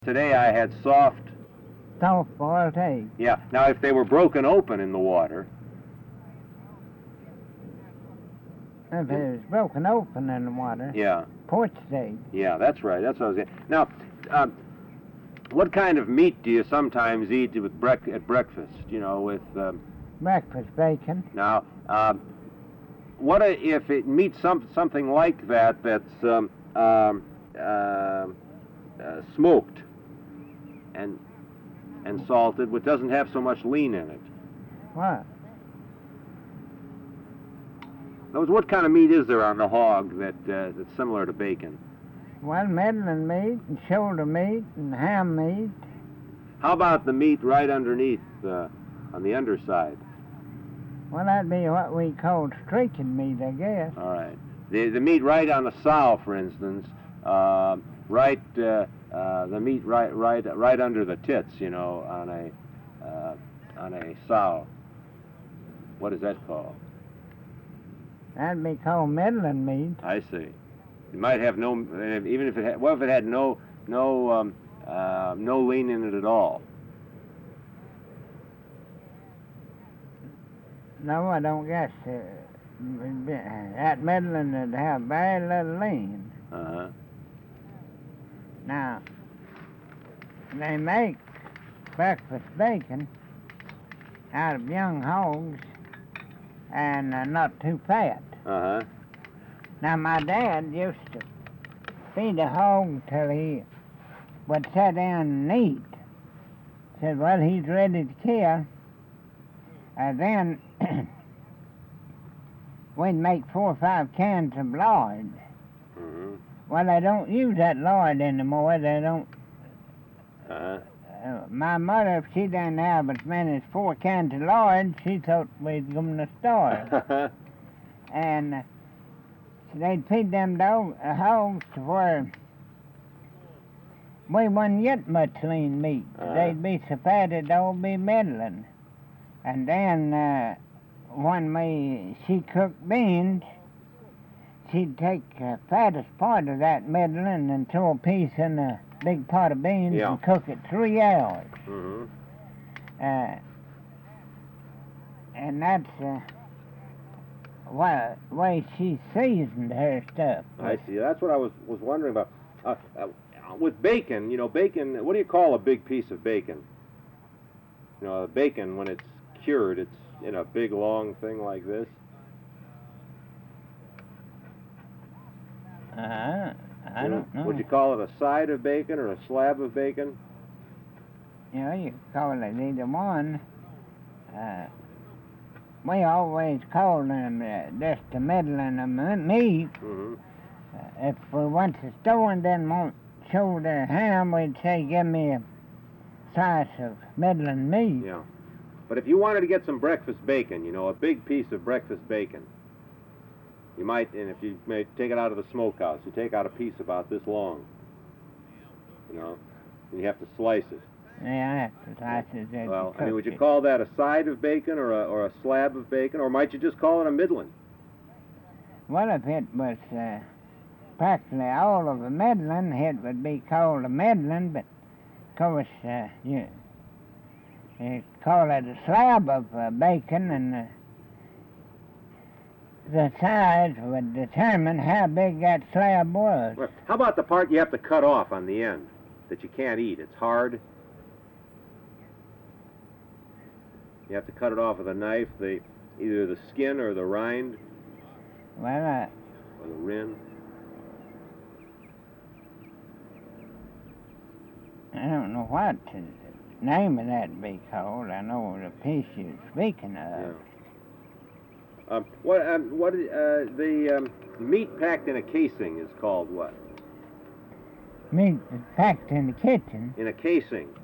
Today I had soft. Soft-boiled eggs. Yeah. Now, if they were broken open in the water. If it was broken open in the water. Yeah. Poached eggs. Yeah, that's right. That's what I was saying. Now, what kind of meat do you sometimes eat with at breakfast? You know, with. Breakfast bacon. Now, what if it meets something like that that's smoked and salted, which doesn't have so much lean in it? What? What kind of meat is there on the hog that's similar to bacon? Well, middling meat and shoulder meat and ham meat. How about the meat right underneath, on the underside? Well, that'd be what we call streaking meat, I guess. All right. The meat right on the sow, for instance, the meat right under the tits, you know, on a sow. What is that called? That'd be called middling meat. I see. It might have no, even if it had, what if it had no lean in it at all? No, I don't guess. That middling would have very little lean. Uh-huh. Now, they make breakfast bacon out of young hogs and not too fat. Uh-huh. Now, my dad used to feed a hog till he would sit down and eat. Said, well, he's ready to kill. And then we'd make 4 or 5 cans of lard. Mm-hmm. Well, they don't use that lard anymore. They don't. Uh-huh. My mother, if she didn't have as many as 4 cans of lard, she thought we'd going to starve. And they'd feed them hogs to where we wouldn't get much lean meat. Uh-huh. They'd be so fat it'd all be middling. And then when she cooked beans, she'd take the fattest part of that middling and throw a piece in a big pot of beans and cook it 3 hours. Mm-hmm. And that's the way she seasoned her stuff. I see. That's what I was wondering about. With bacon, you know, bacon, what do you call a big piece of bacon? You know, bacon, when it's cured, it's in a big, long thing like this. I don't know. Would you call it a side of bacon or a slab of bacon? You know, you call it either one. We always call them just the middling of meat. Mm-hmm. If we went to the store and didn't want shoulder ham, we'd say, give me a slice of middling meat. Yeah. But if you wanted to get some breakfast bacon, you know, a big piece of breakfast bacon, you might, and if you may take it out of the smokehouse, you take out a piece about this long, you know, and you have to slice it. Yeah, I have to slice it. Well, I mean, would you call that a side of bacon or a slab of bacon, or might you just call it a middling? Well, if it was practically all of a middling, it would be called a middling, but of course, you call it a slab of bacon, and the size would determine how big that slab was. Well, how about the part you have to cut off on the end that you can't eat? It's hard. You have to cut it off with a knife, either the skin or the rind. Well, or the rin. I don't know what the name of that would be called. I know the piece you're speaking of. Yeah. The meat packed in a casing is called what? Meat packed in the kitchen. In a casing.